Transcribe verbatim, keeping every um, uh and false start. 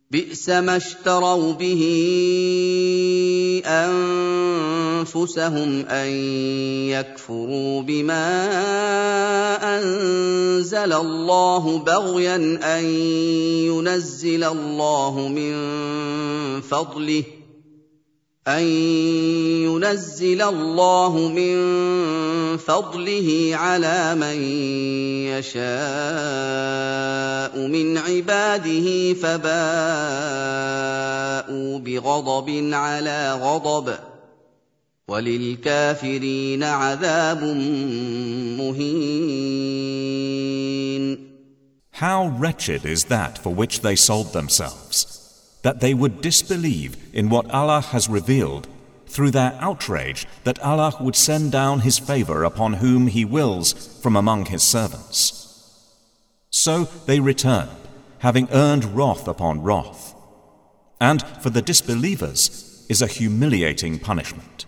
بئس ما اشتروا به أنفسهم أن يكفروا بما أنزل الله بغيا أن ينزل الله من فضله أن ينزل الله من فضله على من يشاء من عباده فباءوا بغضب على غضب وللكافرين عذاب مهين. How wretched is that for which they sold themselves, that they would disbelieve in what Allah has revealed through their outrage that Allah would send down His favor upon whom He wills from among His servants. So they returned, having earned wrath upon wrath. And for the disbelievers is a humiliating punishment.